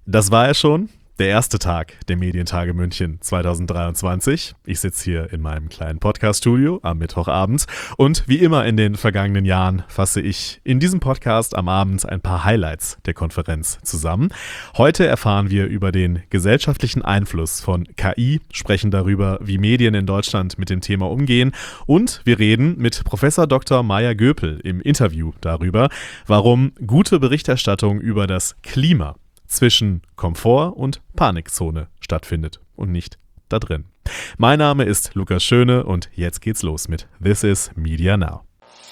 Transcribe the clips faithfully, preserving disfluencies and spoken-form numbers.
Das war er schon, der erste Tag der Medientage München zwanzig dreiundzwanzig. Ich sitze hier in meinem kleinen Podcast-Studio am Mittwochabend und wie immer in den vergangenen Jahren fasse ich in diesem Podcast am Abend ein paar Highlights der Konferenz zusammen. Heute erfahren wir über den gesellschaftlichen Einfluss von K I, sprechen darüber, wie Medien in Deutschland mit dem Thema umgehen und wir reden mit Professor Doktor Maya Göpel im Interview darüber, warum gute Berichterstattung über das Klima zwischen Komfort- und Panikzone stattfindet und nicht da drin. Mein Name ist Lukas Schöne und jetzt geht's los mit This is Media Now.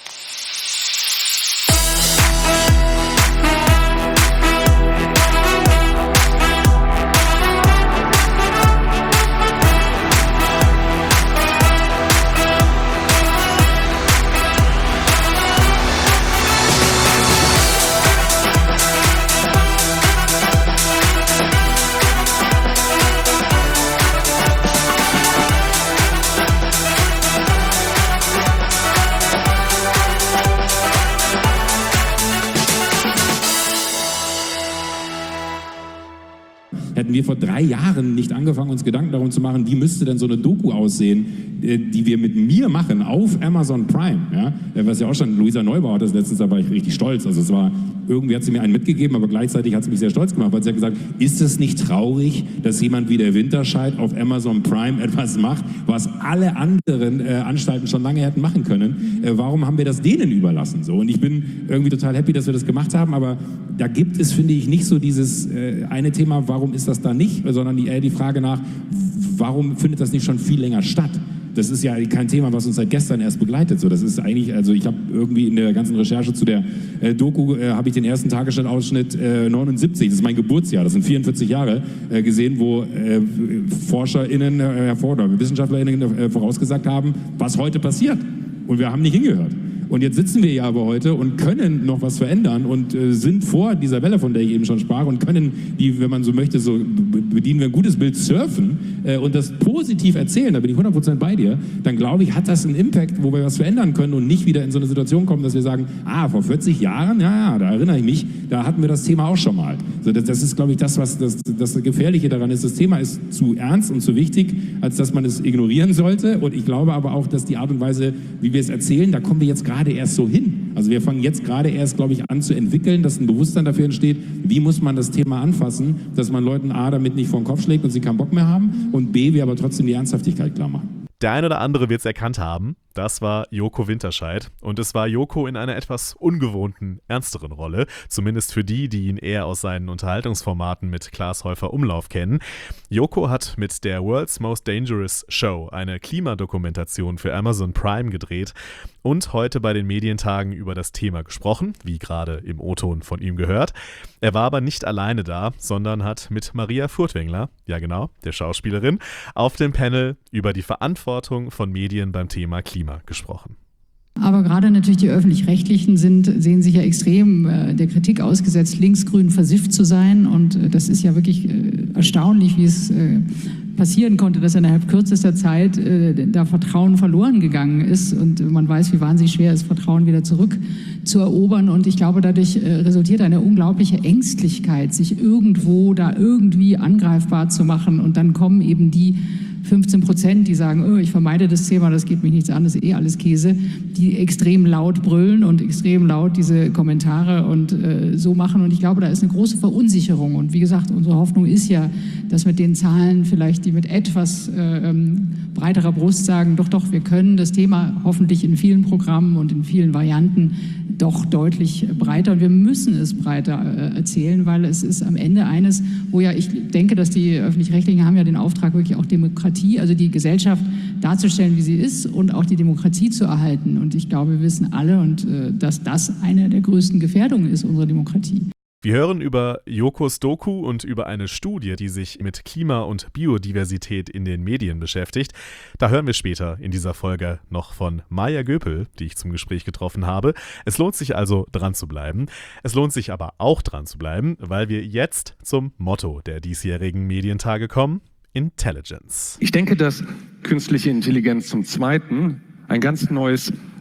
Hätten wir vor drei Jahren nicht angefangen, uns Gedanken darum zu machen, wie müsste denn so eine Doku aussehen, die wir mit mir machen auf Amazon Prime. Ja? Was ja auch schon, Luisa Neubauer hat das letztens, da war ich richtig stolz. Also es war, irgendwie hat sie mir einen mitgegeben, aber gleichzeitig hat sie mich sehr stolz gemacht, weil sie hat gesagt, ist es nicht traurig, dass jemand wie der Winterscheid auf Amazon Prime etwas macht, was alle anderen äh, Anstalten schon lange hätten machen können? Äh, warum haben wir das denen überlassen? So? Und ich bin irgendwie total happy, dass wir das gemacht haben, aber da gibt es, finde ich, nicht so dieses äh, eine Thema, warum ist das da nicht, sondern die, eher die Frage nach, warum findet das nicht schon viel länger statt? Das ist ja kein Thema, was uns seit gestern erst begleitet. So, das ist eigentlich, also ich habe irgendwie in der ganzen Recherche zu der äh, Doku, äh, habe ich den ersten Tagesschau-Ausschnitt äh, neunundsiebzig, das ist mein Geburtsjahr, das sind vierundvierzig Jahre, äh, gesehen, wo äh, ForscherInnen, äh, hervor, oder WissenschaftlerInnen äh, vorausgesagt haben, was heute passiert. Und wir haben nicht hingehört. Und jetzt sitzen wir ja aber heute und können noch was verändern und äh, sind vor dieser Welle, von der ich eben schon sprach, und können die, wenn man so möchte, so bedienen wir ein gutes Bild surfen äh, und das positiv erzählen, da bin ich hundert Prozent bei dir, dann glaube ich, hat das einen Impact, wo wir was verändern können und nicht wieder in so eine Situation kommen, dass wir sagen, ah, vor vierzig Jahren, ja, ja, da erinnere ich mich, da hatten wir das Thema auch schon mal. So, das, das ist, glaube ich, das, was das, das Gefährliche daran ist. Das Thema ist zu ernst und zu wichtig, als dass man es ignorieren sollte, und ich glaube aber auch, dass die Art und Weise, wie wir es erzählen, da kommen wir jetzt gerade gerade erst so hin. Also wir fangen jetzt gerade erst, glaube ich, an zu entwickeln, dass ein Bewusstsein dafür entsteht, wie muss man das Thema anfassen, dass man Leuten A, damit nicht vor den Kopf schlägt und sie keinen Bock mehr haben, und B, wir aber trotzdem die Ernsthaftigkeit klar machen. Der eine oder andere wird es erkannt haben, das war Joko Winterscheid. Und es war Joko in einer etwas ungewohnten, ernsteren Rolle, zumindest für die, die ihn eher aus seinen Unterhaltungsformaten mit Klaas Häufer Umlauf kennen. Joko hat mit der World's Most Dangerous Show eine Klimadokumentation für Amazon Prime gedreht und heute bei den Medientagen über das Thema gesprochen, wie gerade im O-Ton von ihm gehört. Er war aber nicht alleine da, sondern hat mit Maria Furtwängler, ja genau, der Schauspielerin, auf dem Panel über die Verantwortung von Medien beim Thema Klima gesprochen. Aber gerade natürlich die Öffentlich-Rechtlichen sind, sehen sich ja extrem äh, der Kritik ausgesetzt, linksgrün versifft zu sein. Und äh, das ist ja wirklich äh, erstaunlich, wie es äh, passieren konnte, dass innerhalb kürzester Zeit äh, da Vertrauen verloren gegangen ist. Und man weiß, wie wahnsinnig schwer es ist, Vertrauen wieder zurück zu erobern. Und ich glaube, dadurch äh, resultiert eine unglaubliche Ängstlichkeit, sich irgendwo da irgendwie angreifbar zu machen. Und dann kommen eben die fünfzehn Prozent, die sagen, oh, ich vermeide das Thema, das geht mich nichts an, das ist eh alles Käse, die extrem laut brüllen und extrem laut diese Kommentare und äh, so machen. Und ich glaube, da ist eine große Verunsicherung. Und wie gesagt, unsere Hoffnung ist ja, dass mit den Zahlen vielleicht, die mit etwas äh, breiterer Brust sagen, doch, doch, wir können das Thema hoffentlich in vielen Programmen und in vielen Varianten doch deutlich breiter, und wir müssen es breiter äh, erzählen, weil es ist am Ende eines, wo ja, ich denke, dass die Öffentlich-Rechtlichen haben ja den Auftrag, wirklich auch Demokratie, also die Gesellschaft darzustellen, wie sie ist, und auch die Demokratie zu erhalten. Und ich glaube, wir wissen alle, und äh, dass das eine der größten Gefährdungen ist unserer Demokratie. Wir hören über Jokos Doku und über eine Studie, die sich mit Klima und Biodiversität in den Medien beschäftigt. Da hören wir später in dieser Folge noch von Maya Göpel, die ich zum Gespräch getroffen habe. Es lohnt sich also, dran zu bleiben. Es lohnt sich aber auch, dran zu bleiben, weil wir jetzt zum Motto der diesjährigen Medientage kommen: Intelligence. Ich denke, dass künstliche Intelligenz zum Zweiten ein ganz neues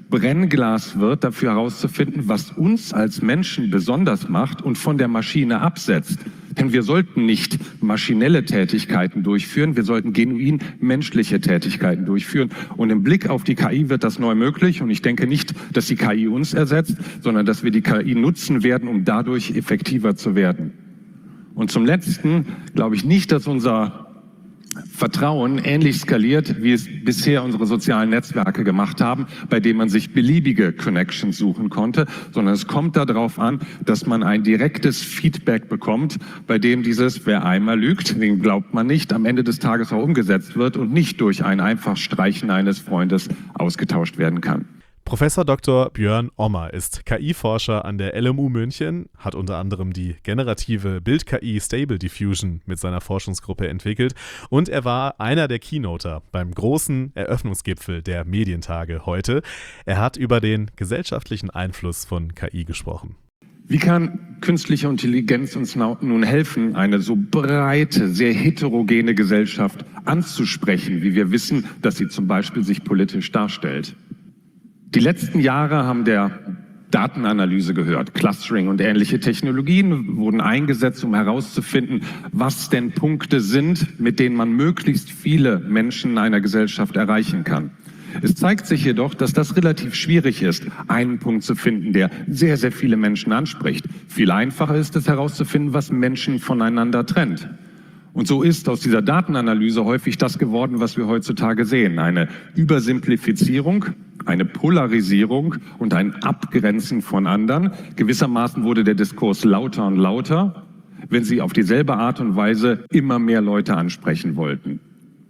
Brennglas wird, dafür herauszufinden, was uns als Menschen besonders macht und von der Maschine absetzt. Denn wir sollten nicht maschinelle Tätigkeiten durchführen, wir sollten genuin menschliche Tätigkeiten durchführen. Und im Blick auf die K I wird das neu möglich. Und ich denke nicht, dass die K I uns ersetzt, sondern dass wir die K I nutzen werden, um dadurch effektiver zu werden. Und zum Letzten glaube ich nicht, dass unser Vertrauen ähnlich skaliert, wie es bisher unsere sozialen Netzwerke gemacht haben, bei denen man sich beliebige Connections suchen konnte, sondern es kommt darauf an, dass man ein direktes Feedback bekommt, bei dem dieses, wer einmal lügt, den glaubt man nicht, am Ende des Tages auch umgesetzt wird und nicht durch ein einfach Streichen eines Freundes ausgetauscht werden kann. Professor Doktor Björn Ommer ist K I-Forscher an der L M U München, hat unter anderem die generative Bild-K I Stable Diffusion mit seiner Forschungsgruppe entwickelt und er war einer der Keynoter beim großen Eröffnungsgipfel der Medientage heute. Er hat über den gesellschaftlichen Einfluss von K I gesprochen. Wie kann künstliche Intelligenz uns nun helfen, eine so breite, sehr heterogene Gesellschaft anzusprechen, wie wir wissen, dass sie zum Beispiel sich politisch darstellt? Die letzten Jahre haben der Datenanalyse gehört. Clustering und ähnliche Technologien wurden eingesetzt, um herauszufinden, was denn Punkte sind, mit denen man möglichst viele Menschen in einer Gesellschaft erreichen kann. Es zeigt sich jedoch, dass das relativ schwierig ist, einen Punkt zu finden, der sehr, sehr viele Menschen anspricht. Viel einfacher ist es herauszufinden, was Menschen voneinander trennt. Und so ist aus dieser Datenanalyse häufig das geworden, was wir heutzutage sehen. Eine Übersimplifizierung, eine Polarisierung und ein Abgrenzen von anderen. Gewissermaßen wurde der Diskurs lauter und lauter, wenn sie auf dieselbe Art und Weise immer mehr Leute ansprechen wollten.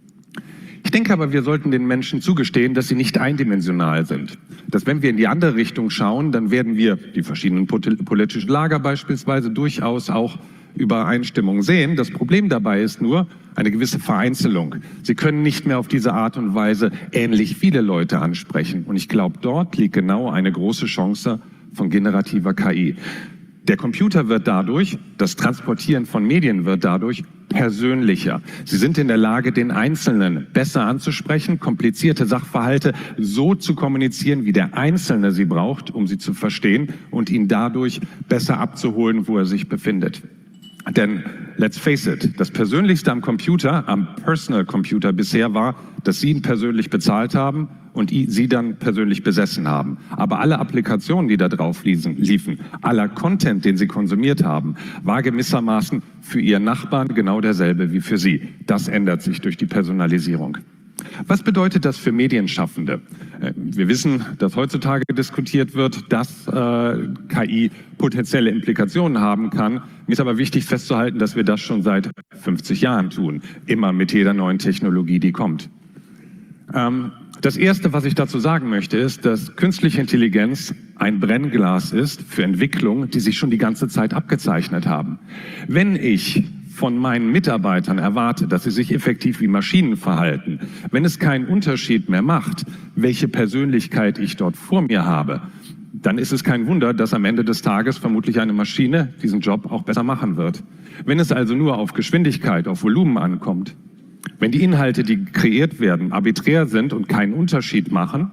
Ich denke aber, wir sollten den Menschen zugestehen, dass sie nicht eindimensional sind. Dass wenn wir in die andere Richtung schauen, dann werden wir die verschiedenen politischen Lager beispielsweise durchaus auch Übereinstimmung sehen. Das Problem dabei ist nur eine gewisse Vereinzelung. Sie können nicht mehr auf diese Art und Weise ähnlich viele Leute ansprechen. Und ich glaube, dort liegt genau eine große Chance von generativer K I. Der Computer wird dadurch, das Transportieren von Medien wird dadurch persönlicher. Sie sind in der Lage, den Einzelnen besser anzusprechen, komplizierte Sachverhalte so zu kommunizieren, wie der Einzelne sie braucht, um sie zu verstehen und ihn dadurch besser abzuholen, wo er sich befindet. Denn, let's face it, das Persönlichste am Computer, am Personal Computer bisher war, dass Sie ihn persönlich bezahlt haben und Sie dann persönlich besessen haben. Aber alle Applikationen, die da drauf liefen, aller Content, den Sie konsumiert haben, war gewissermaßen für Ihren Nachbarn genau derselbe wie für Sie. Das ändert sich durch die Personalisierung. Was bedeutet das für Medienschaffende? Wir wissen, dass heutzutage diskutiert wird, dass äh, K I potenzielle Implikationen haben kann. Mir ist aber wichtig festzuhalten, dass wir das schon seit fünfzig Jahren tun, immer mit jeder neuen Technologie, die kommt. Ähm, das Erste, was ich dazu sagen möchte, ist, dass künstliche Intelligenz ein Brennglas ist für Entwicklungen, die sich schon die ganze Zeit abgezeichnet haben. Wenn ich von meinen Mitarbeitern erwarte, dass sie sich effektiv wie Maschinen verhalten, wenn es keinen Unterschied mehr macht, welche Persönlichkeit ich dort vor mir habe, dann ist es kein Wunder, dass am Ende des Tages vermutlich eine Maschine diesen Job auch besser machen wird. Wenn es also nur auf Geschwindigkeit, auf Volumen ankommt, wenn die Inhalte, die kreiert werden, arbiträr sind und keinen Unterschied machen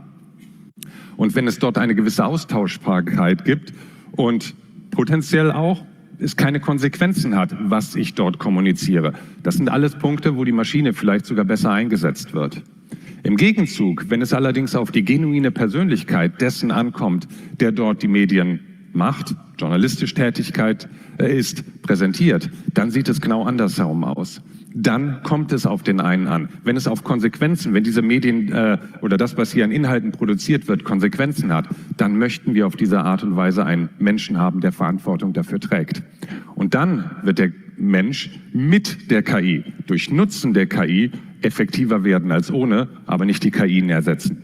und wenn es dort eine gewisse Austauschbarkeit gibt und potenziell auch es keine Konsequenzen hat, was ich dort kommuniziere. Das sind alles Punkte, wo die Maschine vielleicht sogar besser eingesetzt wird. Im Gegenzug, wenn es allerdings auf die genuine Persönlichkeit dessen ankommt, der dort die Medien macht, journalistisch Tätigkeit ist, präsentiert, dann sieht es genau andersherum aus. Dann kommt es auf den einen an. Wenn es auf Konsequenzen, wenn diese Medien äh, oder das, was hier an Inhalten produziert wird, Konsequenzen hat, dann möchten wir auf diese Art und Weise einen Menschen haben, der Verantwortung dafür trägt. Und dann wird der Mensch mit der K I, durch Nutzen der K I, effektiver werden als ohne, aber nicht die K I ersetzen.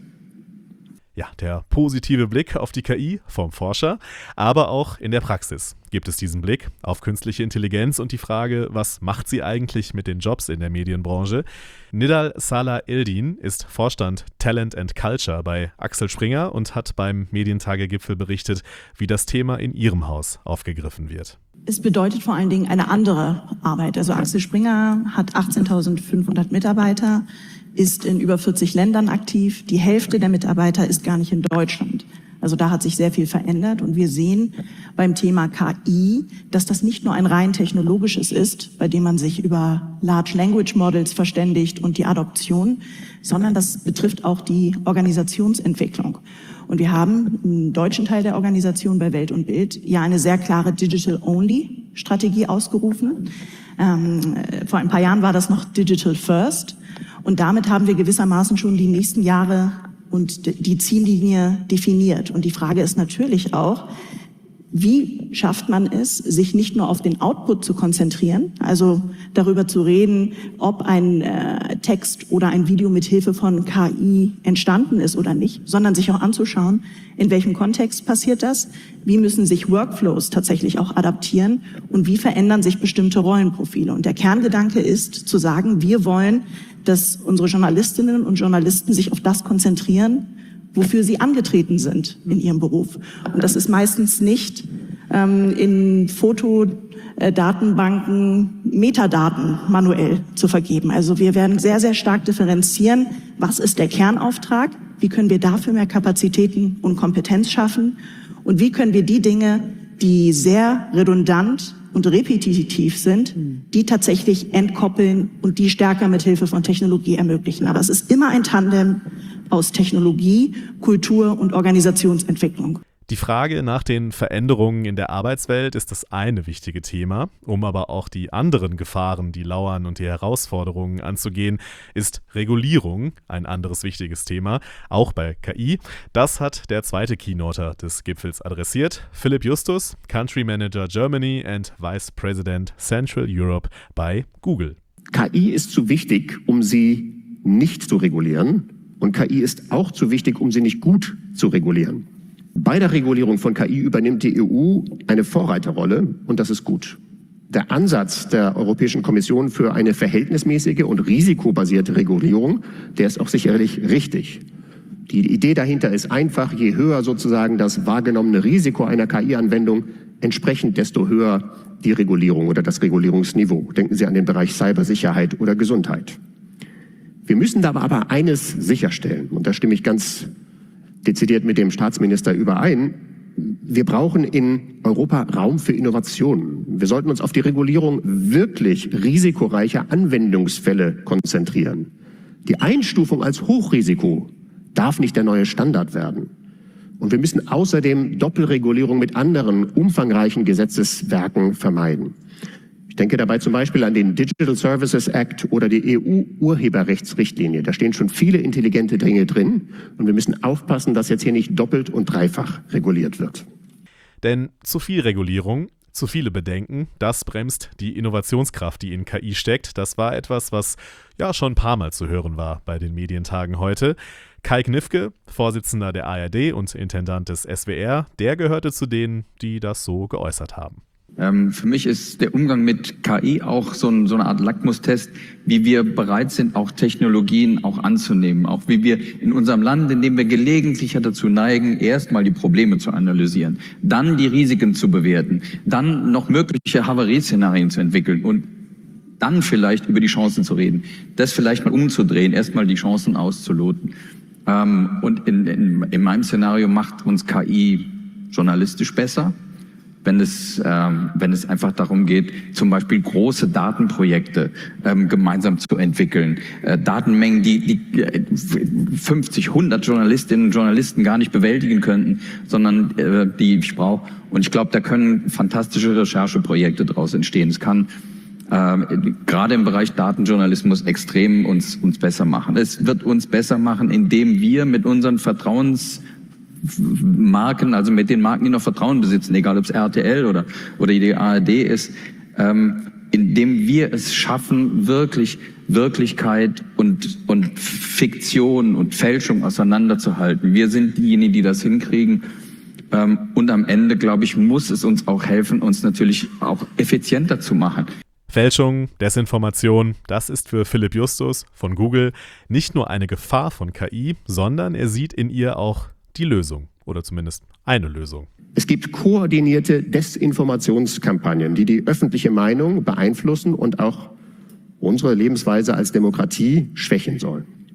Ja, der positive Blick auf die K I vom Forscher, aber auch in der Praxis gibt es diesen Blick auf künstliche Intelligenz und die Frage, was macht sie eigentlich mit den Jobs in der Medienbranche? Nidal Salah Eldin ist Vorstand Talent and Culture bei Axel Springer und hat beim Medientage-Gipfel berichtet, wie das Thema in ihrem Haus aufgegriffen wird. Es bedeutet vor allen Dingen eine andere Arbeit. Also Axel Springer hat achtzehntausendfünfhundert Mitarbeiter. ist in über vierzig Ländern aktiv. Die Hälfte der Mitarbeiter ist gar nicht in Deutschland. Also da hat sich sehr viel verändert und wir sehen beim Thema K I, dass das nicht nur ein rein technologisches ist, bei dem man sich über Large Language Models verständigt und die Adoption, sondern das betrifft auch die Organisationsentwicklung. Und wir haben im deutschen Teil der Organisation bei Welt und Bild ja eine sehr klare Digital-Only-Strategie ausgerufen. Ähm, vor ein paar Jahren war das noch Digital First und damit haben wir gewissermaßen schon die nächsten Jahre und die Ziellinie definiert. Und die Frage ist natürlich auch, wie schafft man es, sich nicht nur auf den Output zu konzentrieren, also darüber zu reden, ob ein äh, Text oder ein Video mit Hilfe von K I entstanden ist oder nicht, sondern sich auch anzuschauen, in welchem Kontext passiert das, wie müssen sich Workflows tatsächlich auch adaptieren und wie verändern sich bestimmte Rollenprofile. Und der Kerngedanke ist zu sagen, wir wollen, dass unsere Journalistinnen und Journalisten sich auf das konzentrieren, wofür sie angetreten sind in ihrem Beruf. Und das ist meistens nicht ähm, in Fotodatenbanken Metadaten manuell zu vergeben. Also wir werden sehr, sehr stark differenzieren, was ist der Kernauftrag, wie können wir dafür mehr Kapazitäten und Kompetenz schaffen und wie können wir die Dinge, die sehr redundant und repetitiv sind, die tatsächlich entkoppeln und die stärker mit Hilfe von Technologie ermöglichen. Aber es ist immer ein Tandem aus Technologie, Kultur und Organisationsentwicklung. Die Frage nach den Veränderungen in der Arbeitswelt ist das eine wichtige Thema. Um aber auch die anderen Gefahren, die lauern und die Herausforderungen anzugehen, ist Regulierung ein anderes wichtiges Thema, auch bei K I. Das hat der zweite Keynoter des Gipfels adressiert, Philipp Justus, Country Manager Germany and Vice President Central Europe bei Google. K I ist zu wichtig, um sie nicht zu regulieren. Und K I ist auch zu wichtig, um sie nicht gut zu regulieren. Bei der Regulierung von K I übernimmt die E U eine Vorreiterrolle und das ist gut. Der Ansatz der Europäischen Kommission für eine verhältnismäßige und risikobasierte Regulierung, der ist auch sicherlich richtig. Die Idee dahinter ist einfach, je höher sozusagen das wahrgenommene Risiko einer K I-Anwendung, entsprechend desto höher die Regulierung oder das Regulierungsniveau. Denken Sie an den Bereich Cybersicherheit oder Gesundheit. Wir müssen dabei aber eines sicherstellen, und da stimme ich ganz dezidiert mit dem Staatsminister überein. Wir brauchen in Europa Raum für Innovationen. Wir sollten uns auf die Regulierung wirklich risikoreicher Anwendungsfälle konzentrieren. Die Einstufung als Hochrisiko darf nicht der neue Standard werden. Und wir müssen außerdem Doppelregulierung mit anderen umfangreichen Gesetzeswerken vermeiden. Ich denke dabei zum Beispiel an den Digital Services Act oder die E U-Urheberrechtsrichtlinie. Da stehen schon viele intelligente Dinge drin und wir müssen aufpassen, dass jetzt hier nicht doppelt und dreifach reguliert wird. Denn zu viel Regulierung, zu viele Bedenken, das bremst die Innovationskraft, die in K I steckt. Das war etwas, was ja schon ein paar Mal zu hören war bei den Medientagen heute. Kai Knifke, Vorsitzender der A R D und Intendant des S W R, der gehörte zu denen, die das so geäußert haben. Ähm, für mich ist der Umgang mit K I auch so, ein, so eine Art Lackmustest, wie wir bereit sind, auch Technologien auch anzunehmen. Auch wie wir in unserem Land, in dem wir gelegentlich dazu neigen, erstmal die Probleme zu analysieren, dann die Risiken zu bewerten, dann noch mögliche Havarieszenarien zu entwickeln und dann vielleicht über die Chancen zu reden. Das vielleicht mal umzudrehen, erstmal die Chancen auszuloten. Ähm, und in, in, in meinem Szenario macht uns K I journalistisch besser, wenn es, ähm, wenn es einfach darum geht, zum Beispiel große Datenprojekte ähm, gemeinsam zu entwickeln. Äh, Datenmengen, die, die äh, fünfzig, hundert Journalistinnen und Journalisten gar nicht bewältigen könnten, sondern äh, die ich brauche. Und ich glaube, da können fantastische Rechercheprojekte daraus entstehen. Es kann äh, gerade im Bereich Datenjournalismus extrem uns, uns besser machen. Es wird uns besser machen, indem wir mit unseren Vertrauens Marken, also mit den Marken, die noch Vertrauen besitzen, egal ob es R T L oder, oder die A R D ist, ähm, indem wir es schaffen, wirklich Wirklichkeit und, und Fiktion und Fälschung auseinanderzuhalten. Wir sind diejenigen, die das hinkriegen. Ähm, und am Ende, glaube ich, muss es uns auch helfen, uns natürlich auch effizienter zu machen. Fälschung, Desinformation, das ist für Philipp Justus von Google nicht nur eine Gefahr von K I, sondern er sieht in ihr auch die Lösung oder zumindest eine Lösung. Es gibt koordinierte Desinformationskampagnen, die die öffentliche Meinung beeinflussen und auch unsere Lebensweise als Demokratie schwächen sollen.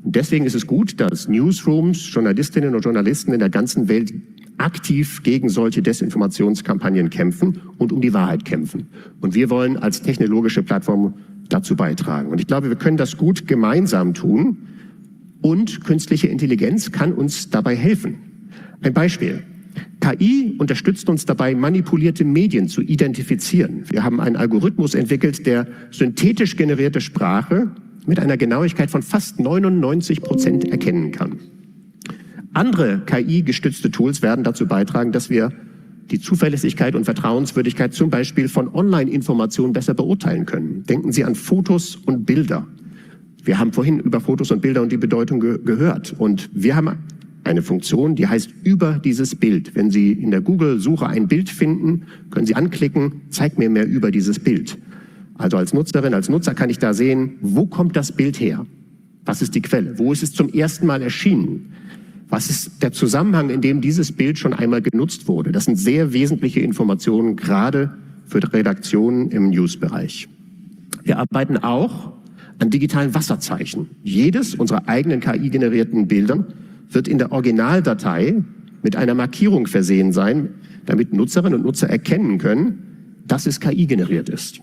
Deswegen ist es gut, dass Newsrooms, Journalistinnen und Journalisten in der ganzen Welt aktiv gegen solche Desinformationskampagnen kämpfen und um die Wahrheit kämpfen. Und wir wollen als technologische Plattform dazu beitragen. Und ich glaube, wir können das gut gemeinsam tun und künstliche Intelligenz kann uns dabei helfen. Ein Beispiel. K I unterstützt uns dabei, manipulierte Medien zu identifizieren. Wir haben einen Algorithmus entwickelt, der synthetisch generierte Sprache mit einer Genauigkeit von fast neunundneunzig Prozent erkennen kann. Andere K I-gestützte Tools werden dazu beitragen, dass wir die Zuverlässigkeit und Vertrauenswürdigkeit zum Beispiel von Online-Informationen besser beurteilen können. Denken Sie an Fotos und Bilder. Wir haben vorhin über Fotos und Bilder und die Bedeutung ge- gehört. Und wir haben eine Funktion, die heißt über dieses Bild. Wenn Sie in der Google-Suche ein Bild finden, können Sie anklicken, zeig mir mehr über dieses Bild. Also als Nutzerin, als Nutzer kann ich da sehen, wo kommt das Bild her? Was ist die Quelle? Wo ist es zum ersten Mal erschienen? Was ist der Zusammenhang, in dem dieses Bild schon einmal genutzt wurde? Das sind sehr wesentliche Informationen, gerade für Redaktionen im News-Bereich. Wir arbeiten auch an digitalen Wasserzeichen. Jedes unserer eigenen K I-generierten Bilder wird in der Originaldatei mit einer Markierung versehen sein, damit Nutzerinnen und Nutzer erkennen können, dass es K I generiert ist.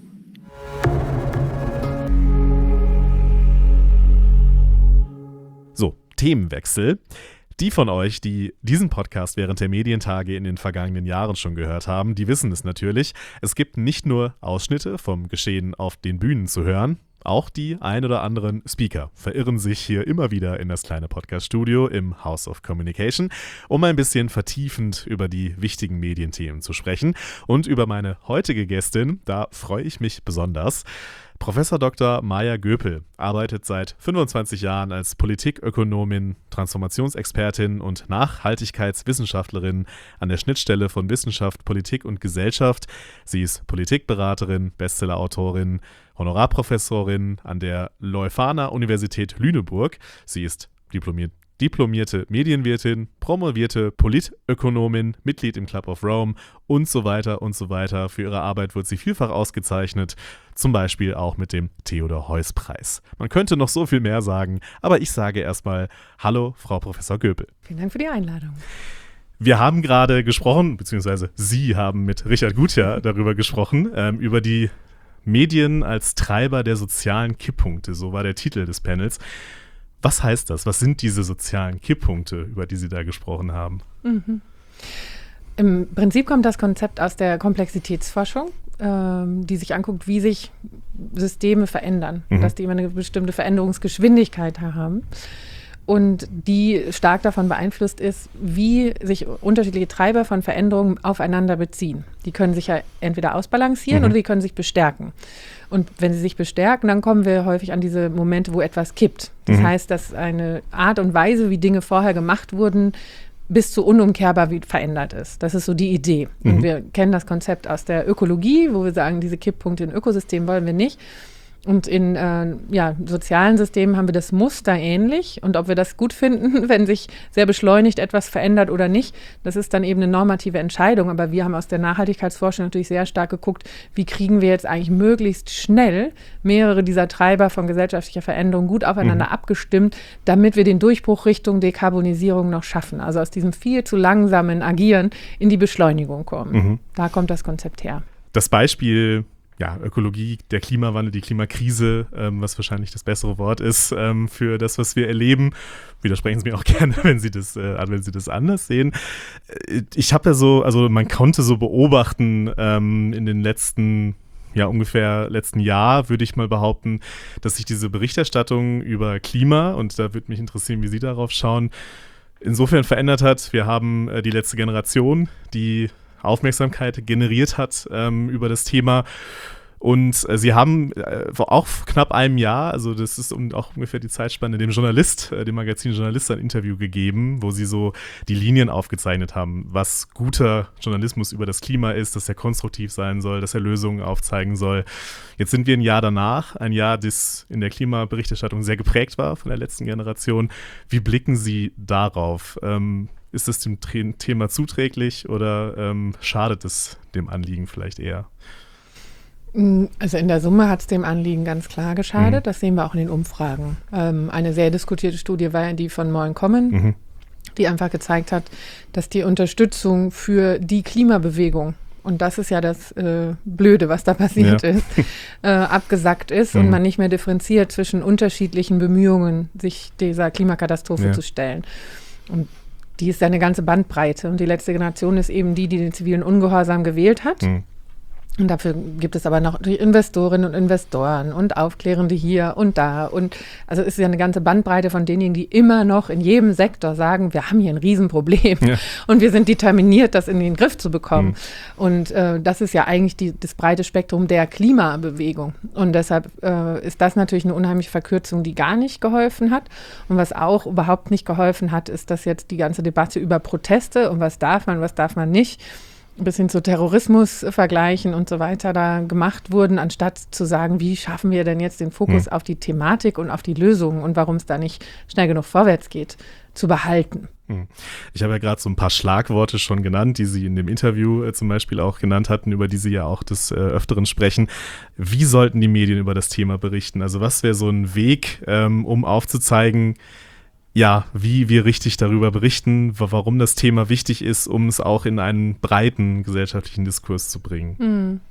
So, Themenwechsel. Die von euch, die diesen Podcast während der Medientage in den vergangenen Jahren schon gehört haben, die wissen es natürlich. Es gibt nicht nur Ausschnitte vom Geschehen auf den Bühnen zu hören, auch die ein oder anderen Speaker verirren sich hier immer wieder in das kleine Podcast-Studio im House of Communication, um ein bisschen vertiefend über die wichtigen Medienthemen zu sprechen. Und über meine heutige Gästin, da freue ich mich besonders. Professor Doktor Maja Göpel arbeitet seit fünfundzwanzig Jahren als Politikökonomin, Transformationsexpertin und Nachhaltigkeitswissenschaftlerin an der Schnittstelle von Wissenschaft, Politik und Gesellschaft. Sie ist Politikberaterin, Bestsellerautorin, Honorarprofessorin an der Leuphana-Universität Lüneburg. Sie ist diplomiert diplomierte Medienwirtin, promovierte Politökonomin, Mitglied im Club of Rome und so weiter und so weiter. Für ihre Arbeit wird sie vielfach ausgezeichnet, zum Beispiel auch mit dem Theodor-Heuss-Preis. Man könnte noch so viel mehr sagen, aber ich sage erstmal Hallo, Frau Professor Göpel. Vielen Dank für die Einladung. Wir haben gerade gesprochen, beziehungsweise Sie haben mit Richard Gutjahr darüber gesprochen, ähm, über die Medien als Treiber der sozialen Kipppunkte, so war der Titel des Panels. Was heißt das? Was sind diese sozialen Kipppunkte, über die Sie da gesprochen haben? Mhm. Im Prinzip kommt das Konzept aus der Komplexitätsforschung, ähm, die sich anguckt, wie sich Systeme verändern, mhm. dass die immer eine bestimmte Veränderungsgeschwindigkeit haben und die stark davon beeinflusst ist, wie sich unterschiedliche Treiber von Veränderungen aufeinander beziehen. Die können sich ja entweder ausbalancieren mhm. oder die können sich bestärken. Und wenn sie sich bestärken, dann kommen wir häufig an diese Momente, wo etwas kippt. Das mhm. heißt, dass eine Art und Weise, wie Dinge vorher gemacht wurden, bis zu unumkehrbar wie verändert ist. Das ist so die Idee. Mhm. Und wir kennen das Konzept aus der Ökologie, wo wir sagen, diese Kipppunkte in Ökosystemen wollen wir nicht. Und in äh, ja, sozialen Systemen haben wir das Muster ähnlich. Und ob wir das gut finden, wenn sich sehr beschleunigt etwas verändert oder nicht, das ist dann eben eine normative Entscheidung. Aber wir haben aus der Nachhaltigkeitsforschung natürlich sehr stark geguckt, wie kriegen wir jetzt eigentlich möglichst schnell mehrere dieser Treiber von gesellschaftlicher Veränderung gut aufeinander mhm. abgestimmt, damit wir den Durchbruch Richtung Dekarbonisierung noch schaffen. Also aus diesem viel zu langsamen Agieren in die Beschleunigung kommen. Mhm. Da kommt das Konzept her. Das Beispiel Ja, Ökologie, der Klimawandel, die Klimakrise, ähm, was wahrscheinlich das bessere Wort ist ähm, für das, was wir erleben. Widersprechen Sie mir auch gerne, wenn Sie das, äh, wenn Sie das anders sehen. Ich habe ja so, also man konnte so beobachten ähm, in den letzten, ja ungefähr letzten Jahr, würde ich mal behaupten, dass sich diese Berichterstattung über Klima, und da würde mich interessieren, wie Sie darauf schauen, insofern verändert hat. Wir haben äh, die letzte Generation, die Aufmerksamkeit generiert hat ähm, über das Thema. Und äh, sie haben äh, vor auch knapp einem Jahr, also das ist um, auch ungefähr die Zeitspanne, dem Journalist, äh, dem Magazin Journalist ein Interview gegeben, wo sie so die Linien aufgezeichnet haben, was guter Journalismus über das Klima ist, dass er konstruktiv sein soll, dass er Lösungen aufzeigen soll. Jetzt sind wir ein Jahr danach, ein Jahr, das in der Klimaberichterstattung sehr geprägt war von der letzten Generation. Wie blicken Sie darauf? Ähm, Ist es dem Thema zuträglich oder ähm, schadet es dem Anliegen vielleicht eher? Also in der Summe hat es dem Anliegen ganz klar geschadet. Mhm. Das sehen wir auch in den Umfragen. Ähm, eine sehr diskutierte Studie war die von Moin Kommen, mhm. die einfach gezeigt hat, dass die Unterstützung für die Klimabewegung, und das ist ja das äh, Blöde, was da passiert ja. ist, äh, abgesackt ist mhm. und man nicht mehr differenziert zwischen unterschiedlichen Bemühungen, sich dieser Klimakatastrophe ja. zu stellen. Und die ist ja eine ganze Bandbreite. Und die letzte Generation ist eben die, die den zivilen Ungehorsam gewählt hat. Mhm. Und dafür gibt es aber noch die Investorinnen und Investoren und Aufklärende hier und da. Und also es ist ja eine ganze Bandbreite von denjenigen, die immer noch in jedem Sektor sagen, wir haben hier ein Riesenproblem ja. und wir sind determiniert, das in den Griff zu bekommen. Mhm. Und äh, das ist ja eigentlich die, das breite Spektrum der Klimabewegung. Und deshalb äh, ist das natürlich eine unheimliche Verkürzung, die gar nicht geholfen hat. Und was auch überhaupt nicht geholfen hat, ist, dass jetzt die ganze Debatte über Proteste und was darf man, was darf man nicht, bis hin zu Terrorismusvergleichen und so weiter da gemacht wurden, anstatt zu sagen, wie schaffen wir denn jetzt den Fokus hm. auf die Thematik und auf die Lösungen und warum es da nicht schnell genug vorwärts geht, zu behalten. Hm. Ich habe ja gerade so ein paar Schlagworte schon genannt, die Sie in dem Interview äh, zum Beispiel auch genannt hatten, über die Sie ja auch des äh, Öfteren sprechen. Wie sollten die Medien über das Thema berichten? Also was wäre so ein Weg, ähm, um aufzuzeigen, ja, wie wir richtig darüber berichten, warum das Thema wichtig ist, um es auch in einen breiten gesellschaftlichen Diskurs zu bringen. Hm.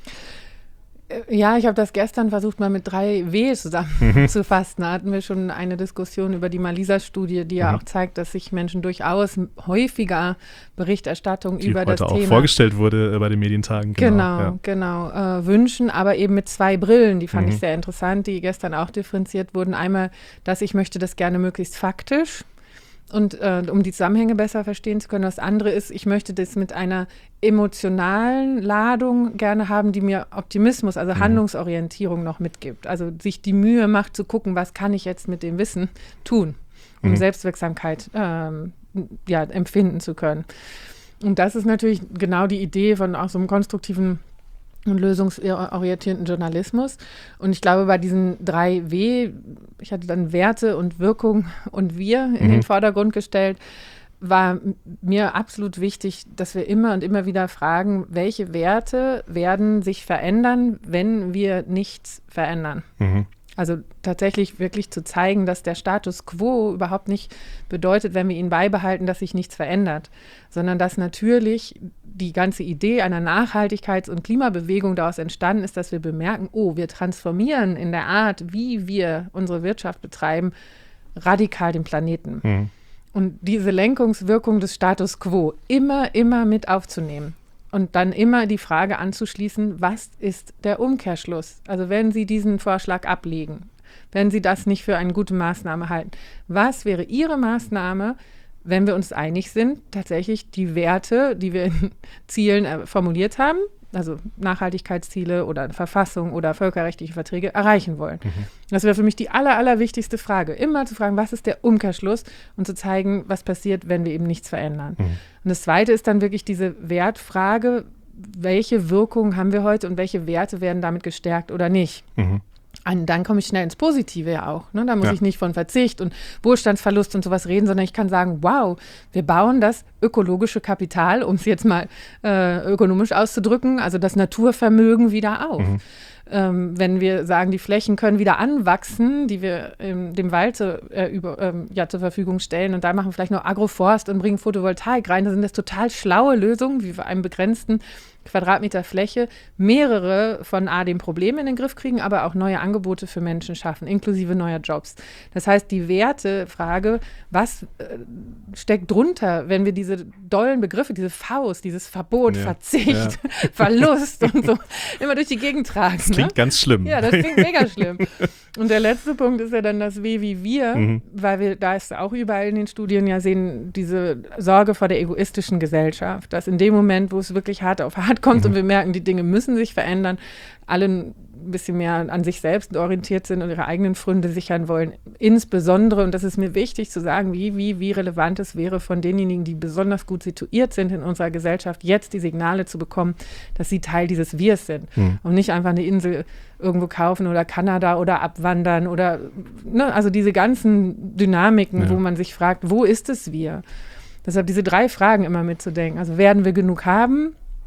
Ja, ich habe das gestern versucht, mal mit drei W zusammenzufassen. Da hatten wir schon eine Diskussion über die Malisa-Studie, die ja mhm. auch zeigt, dass sich Menschen durchaus häufiger Berichterstattung die über das Thema, die heute auch vorgestellt wurde bei den Medientagen. Genau, genau, ja. genau äh, wünschen, aber eben mit zwei Brillen, die fand mhm. ich sehr interessant, die gestern auch differenziert wurden. Einmal, dass ich möchte das gerne möglichst faktisch, und äh, um die Zusammenhänge besser verstehen zu können. Das andere ist, ich möchte das mit einer emotionalen Ladung gerne haben, die mir Optimismus, also mhm. Handlungsorientierung noch mitgibt. Also sich die Mühe macht zu gucken, was kann ich jetzt mit dem Wissen tun, um mhm. Selbstwirksamkeit ähm, ja, empfinden zu können. Und das ist natürlich genau die Idee von auch so einem konstruktiven und lösungsorientierten Journalismus. Und ich glaube, bei diesen drei W, ich hatte dann Werte und Wirkung und wir in mhm. den Vordergrund gestellt, war mir absolut wichtig, dass wir immer und immer wieder fragen, welche Werte werden sich verändern, wenn wir nichts verändern. Mhm. Also tatsächlich wirklich zu zeigen, dass der Status quo überhaupt nicht bedeutet, wenn wir ihn beibehalten, dass sich nichts verändert, sondern dass natürlich die ganze Idee einer Nachhaltigkeits- und Klimabewegung daraus entstanden ist, dass wir bemerken, oh, wir transformieren in der Art, wie wir unsere Wirtschaft betreiben, radikal den Planeten. Mhm. Und diese Lenkungswirkung des Status quo immer, immer mit aufzunehmen. Und dann immer die Frage anzuschließen, was ist der Umkehrschluss? Also wenn Sie diesen Vorschlag ablegen, wenn Sie das nicht für eine gute Maßnahme halten, was wäre Ihre Maßnahme, wenn wir uns einig sind, tatsächlich die Werte, die wir in Zielen äh, formuliert haben, also Nachhaltigkeitsziele oder Verfassung oder völkerrechtliche Verträge erreichen wollen? Mhm. Das wäre für mich die aller, aller-wichtigste Frage. Immer zu fragen, was ist der Umkehrschluss und zu zeigen, was passiert, wenn wir eben nichts verändern. Mhm. Und das Zweite ist dann wirklich diese Wertfrage, welche Wirkung haben wir heute und welche Werte werden damit gestärkt oder nicht? Mhm. Und dann komme ich schnell ins Positive ja auch. Ne? Da muss ja. ich nicht von Verzicht und Wohlstandsverlust und sowas reden, sondern ich kann sagen, wow, wir bauen das ökologische Kapital, um es jetzt mal äh, ökonomisch auszudrücken, also das Naturvermögen wieder auf. Mhm. Ähm, wenn wir sagen, die Flächen können wieder anwachsen, die wir ähm, dem Wald äh, über, ähm, ja, zur Verfügung stellen und da machen wir vielleicht noch Agroforst und bringen Photovoltaik rein, da sind das total schlaue Lösungen, wie wir einem begrenzten Quadratmeter Fläche mehrere von A, dem Problem in den Griff kriegen, aber auch neue Angebote für Menschen schaffen, inklusive neuer Jobs. Das heißt, die Wertefrage, was äh, steckt drunter, wenn wir diese dollen Begriffe, diese Faust, dieses Verbot, ja. Verzicht, ja. Verlust und so immer durch die Gegend tragen. Das klingt ne? ganz schlimm. Ja, das klingt mega schlimm. Und der letzte Punkt ist ja dann das W wie wir, mhm. weil wir, da ist auch überall in den Studien ja sehen, diese Sorge vor der egoistischen Gesellschaft, dass in dem Moment, wo es wirklich hart auf hart kommt mhm. und wir merken, die Dinge müssen sich verändern, alle ein bisschen mehr an sich selbst orientiert sind und ihre eigenen Pfründe sichern wollen. Insbesondere, und das ist mir wichtig zu sagen, wie, wie, wie relevant es wäre von denjenigen, die besonders gut situiert sind in unserer Gesellschaft, jetzt die Signale zu bekommen, dass sie Teil dieses Wirs sind mhm. und nicht einfach eine Insel irgendwo kaufen oder Kanada oder abwandern oder, ne, also diese ganzen Dynamiken, ja. wo man sich fragt, wo ist es Wir? Deshalb diese drei Fragen immer mitzudenken. Also werden wir genug haben?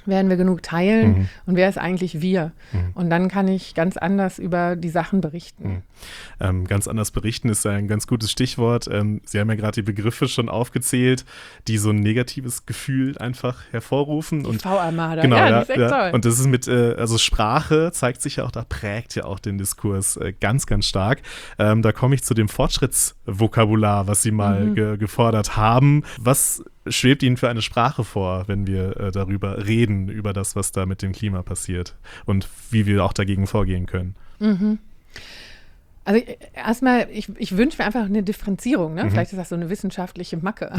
Werden wir genug teilen Mhm. und wer ist eigentlich wir? Mhm. Und dann kann ich ganz anders über die Sachen berichten. Mhm. Ähm, ganz anders berichten ist ein ganz gutes Stichwort. Ähm, Sie haben ja gerade die Begriffe schon aufgezählt, die so ein negatives Gefühl einfach hervorrufen. Die Und V-Armada, genau, ja, ja, die ist echt ja. toll. Und das ist mit, äh, also Sprache zeigt sich ja auch, da prägt ja auch den Diskurs äh, ganz, ganz stark. Ähm, da komme ich zu dem Fortschrittsvokabular, was Sie mal Mhm. ge gefordert haben. Was schwebt Ihnen für eine Sprache vor, wenn wir äh, darüber reden, über das, was da mit dem Klima passiert und wie wir auch dagegen vorgehen können? Mhm. Also äh, erstmal, ich, ich wünsche mir einfach eine Differenzierung. Ne? Mhm. Vielleicht ist das so eine wissenschaftliche Macke.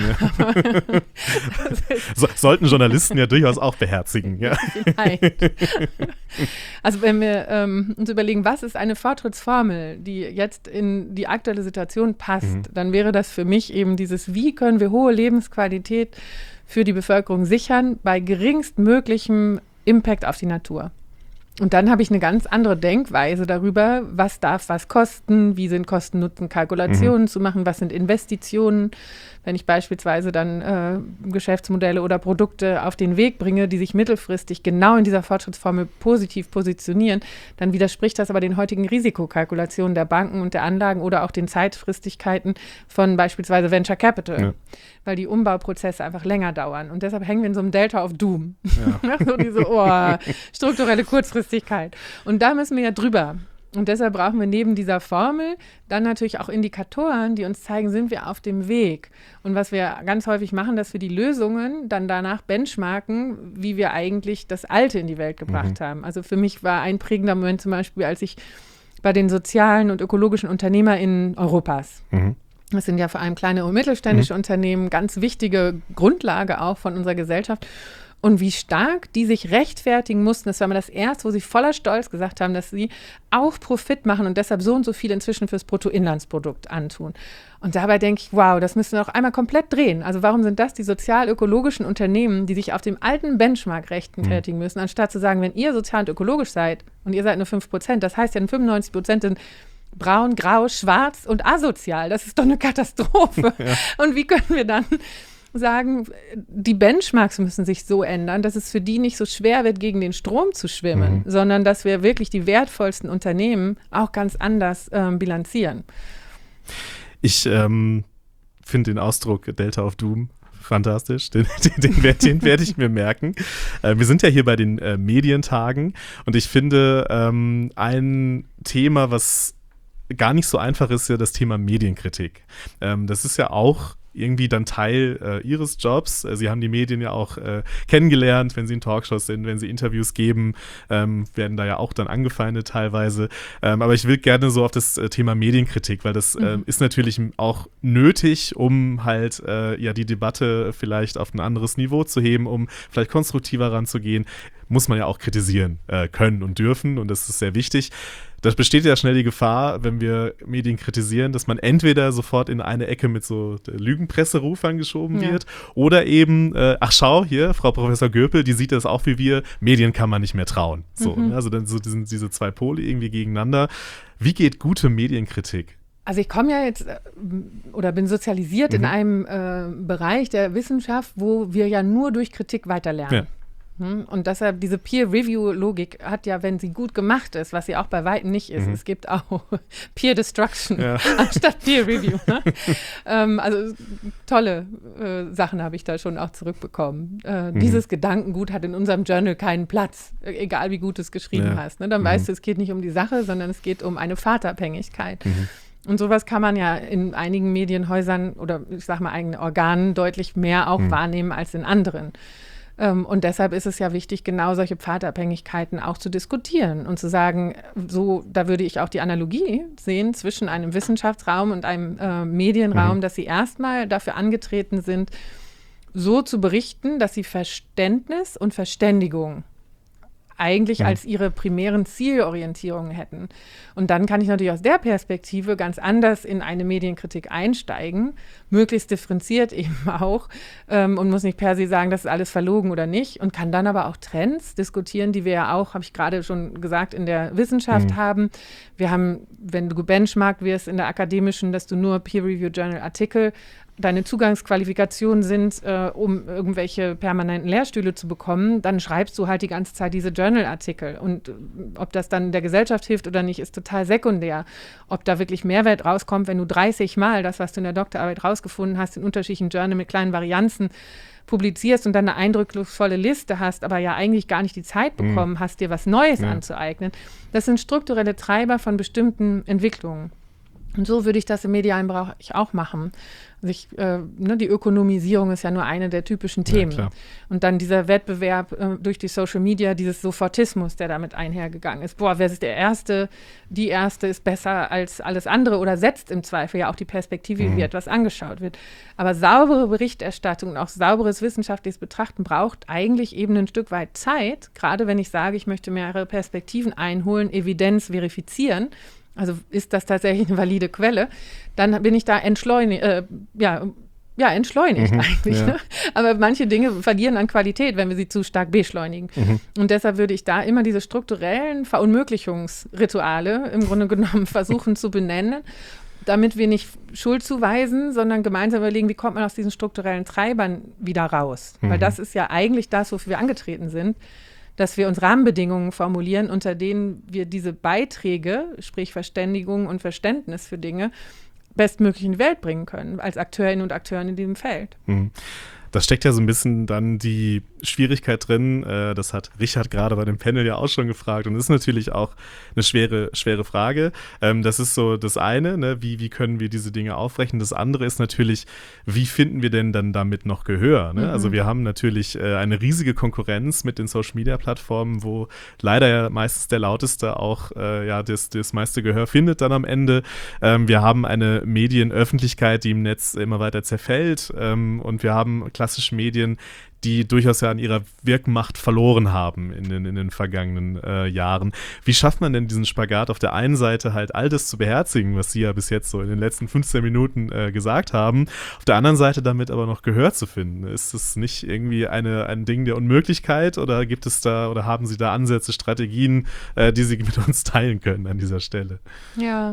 Das ist So, sollten Journalisten ja durchaus auch beherzigen. Ja. vielleicht. Also wenn wir ähm, uns überlegen, was ist eine Fortschrittsformel, die jetzt in die aktuelle Situation passt, Mhm. dann wäre das für mich eben dieses, wie können wir hohe Lebensqualität für die Bevölkerung sichern bei geringstmöglichem Impact auf die Natur. Und dann habe ich eine ganz andere Denkweise darüber, was darf was kosten, wie sind Kosten-Nutzen-Kalkulationen zu machen, was sind Investitionen, wenn ich beispielsweise dann äh, Geschäftsmodelle oder Produkte auf den Weg bringe, die sich mittelfristig genau in dieser Fortschrittsformel positiv positionieren, dann widerspricht das aber den heutigen Risikokalkulationen der Banken und der Anlagen oder auch den Zeitfristigkeiten von beispielsweise Venture Capital, Ja. weil die Umbauprozesse einfach länger dauern. Und deshalb hängen wir in so einem Delta of Doom. Ja. so diese oh, strukturelle Kurzfristigkeit. Und da müssen wir ja drüber. Und deshalb brauchen wir neben dieser Formel dann natürlich auch Indikatoren, die uns zeigen, sind wir auf dem Weg. Und was wir ganz häufig machen, dass wir die Lösungen dann danach benchmarken, wie wir eigentlich das Alte in die Welt gebracht Mhm. haben. Also für mich war ein prägender Moment zum Beispiel, als ich bei den sozialen und ökologischen UnternehmerInnen Europas, Mhm. das sind ja vor allem kleine und mittelständische Unternehmen, ganz wichtige Grundlage auch von unserer Gesellschaft. Und wie stark die sich rechtfertigen mussten, das war mal das Erste, wo sie voller Stolz gesagt haben, dass sie auch Profit machen und deshalb so und so viel inzwischen fürs Bruttoinlandsprodukt antun. Und dabei denke ich, wow, das müssen wir auch einmal komplett drehen. Also warum sind das die sozial-ökologischen Unternehmen, die sich auf dem alten Benchmark rechtfertigen müssen, anstatt zu sagen, wenn ihr sozial und ökologisch seid und ihr seid nur fünf Prozent, das heißt ja fünfundneunzig Prozent sind braun, grau, schwarz und asozial. Das ist doch eine Katastrophe. Ja. Und wie können wir dann sagen, die Benchmarks müssen sich so ändern, dass es für die nicht so schwer wird, gegen den Strom zu schwimmen, mhm. sondern dass wir wirklich die wertvollsten Unternehmen auch ganz anders ähm, bilanzieren. Ich ähm, finde den Ausdruck Delta of Doom fantastisch, den, den, den, den, den werde ich mir merken. Äh, wir sind ja hier bei den äh, Medientagen und ich finde ähm, ein Thema, was gar nicht so einfach ist, ja das Thema Medienkritik. Ähm, das ist ja auch irgendwie dann Teil äh, ihres Jobs. Äh, Sie haben die Medien ja auch äh, kennengelernt, wenn sie in Talkshows sind, wenn sie Interviews geben, ähm, werden da ja auch dann angefeindet teilweise. Ähm, aber ich will gerne so auf das äh, Thema Medienkritik, weil das mhm. äh, ist natürlich auch nötig, um halt äh, ja die Debatte vielleicht auf ein anderes Niveau zu heben, um vielleicht konstruktiver ranzugehen. Muss man ja auch kritisieren äh, können und dürfen und das ist sehr wichtig. Da besteht ja schnell die Gefahr, wenn wir Medien kritisieren, dass man entweder sofort in eine Ecke mit so Lügenpresserufern geschoben ja. wird oder eben, äh, ach schau, hier, Frau Professor Göpel, die sieht das auch wie wir, Medien kann man nicht mehr trauen. So, mhm. Also dann so sind diese zwei Pole irgendwie gegeneinander. Wie geht gute Medienkritik? Also ich komme ja jetzt oder bin sozialisiert mhm. in einem äh, Bereich der Wissenschaft, wo wir ja nur durch Kritik weiterlernen. Ja. Und deshalb, diese Peer-Review-Logik hat ja, wenn sie gut gemacht ist, was sie auch bei Weitem nicht ist, mhm. es gibt auch Peer-Destruction ja. anstatt Peer-Review. Ne? ähm, also tolle äh, Sachen habe ich da schon auch zurückbekommen. Äh, mhm. Dieses Gedankengut hat in unserem Journal keinen Platz, egal wie gut du es geschrieben ja. hast. Ne? Dann mhm. weißt du, es geht nicht um die Sache, sondern es geht um eine Fahrtabhängigkeit. Mhm. Und sowas kann man ja in einigen Medienhäusern oder ich sag mal eigenen Organen deutlich mehr auch mhm. wahrnehmen als in anderen. Und deshalb ist es ja wichtig, genau solche Pfadabhängigkeiten auch zu diskutieren und zu sagen, so, da würde ich auch die Analogie sehen zwischen einem Wissenschaftsraum und einem äh, Medienraum, mhm. dass sie erstmal dafür angetreten sind, so zu berichten, dass sie Verständnis und Verständigung eigentlich mhm. als ihre primären Zielorientierungen hätten. Und dann kann ich natürlich aus der Perspektive ganz anders in eine Medienkritik einsteigen, möglichst differenziert eben auch ähm, und muss nicht per se sagen, das ist alles verlogen oder nicht und kann dann aber auch Trends diskutieren, die wir ja auch, habe ich gerade schon gesagt, in der Wissenschaft mhm. haben. Wir haben, wenn du gebenchmarkt wirst in der akademischen, dass du nur Peer-Review-Journal-Artikel deine Zugangsqualifikationen sind, äh, um irgendwelche permanenten Lehrstühle zu bekommen, dann schreibst du halt die ganze Zeit diese Journal-Artikel. Und äh, ob das dann der Gesellschaft hilft oder nicht, ist total sekundär. Ob da wirklich Mehrwert rauskommt, wenn du dreißig Mal das, was du in der Doktorarbeit rausgefunden hast, in unterschiedlichen Journal mit kleinen Varianzen publizierst und dann eine eindrucksvolle Liste hast, aber ja eigentlich gar nicht die Zeit bekommen mhm. hast, dir was Neues ja. anzueignen. Das sind strukturelle Treiber von bestimmten Entwicklungen. Und so würde ich das im medialen Bereich auch machen. Also ich, äh, ne, die Ökonomisierung ist ja nur eine der typischen Themen. Ja, und dann dieser Wettbewerb äh, durch die Social Media, dieses Sofortismus, der damit einhergegangen ist. Boah, wer ist der Erste, die Erste ist besser als alles andere oder setzt im Zweifel ja auch die Perspektive, mhm. wie etwas angeschaut wird. Aber saubere Berichterstattung und auch sauberes wissenschaftliches Betrachten braucht eigentlich eben ein Stück weit Zeit, gerade wenn ich sage, ich möchte mehrere Perspektiven einholen, Evidenz verifizieren. Also ist das tatsächlich eine valide Quelle, dann bin ich da entschleunigt, äh, ja, ja, entschleunigt mhm, eigentlich. Ja. Ne? Aber manche Dinge verlieren an Qualität, wenn wir sie zu stark beschleunigen. Mhm. Und deshalb würde ich da immer diese strukturellen Verunmöglichungsrituale im Grunde genommen versuchen zu benennen, damit wir nicht Schuld zuweisen, sondern gemeinsam überlegen, wie kommt man aus diesen strukturellen Treibern wieder raus. Mhm. Weil das ist ja eigentlich das, wofür wir angetreten sind, dass wir uns Rahmenbedingungen formulieren, unter denen wir diese Beiträge, sprich Verständigung und Verständnis für Dinge, bestmöglich in die Welt bringen können, als Akteurinnen und Akteuren in diesem Feld. Mhm. Da steckt ja so ein bisschen dann die Schwierigkeit drin, äh, das hat Richard gerade bei dem Panel ja auch schon gefragt und ist natürlich auch eine schwere, schwere Frage. Ähm, das ist so das eine, ne? wie, wie können wir diese Dinge aufrechnen? Das andere ist natürlich, wie finden wir denn dann damit noch Gehör? Ne? Mhm. Also wir haben natürlich äh, eine riesige Konkurrenz mit den Social-Media-Plattformen, wo leider ja meistens der Lauteste auch äh, ja, das, das meiste Gehör findet dann am Ende. Ähm, wir haben eine Medienöffentlichkeit, die im Netz immer weiter zerfällt ähm, und wir haben klassische Medien, die durchaus ja an ihrer Wirkmacht verloren haben in den, in den vergangenen äh, Jahren. Wie schafft man denn diesen Spagat, auf der einen Seite halt all das zu beherzigen, was Sie ja bis jetzt so in den letzten fünfzehn Minuten äh, gesagt haben, auf der anderen Seite damit aber noch Gehör zu finden? Ist das nicht irgendwie eine, ein Ding der Unmöglichkeit oder gibt es da oder haben Sie da Ansätze, Strategien, äh, die Sie mit uns teilen können an dieser Stelle? Ja.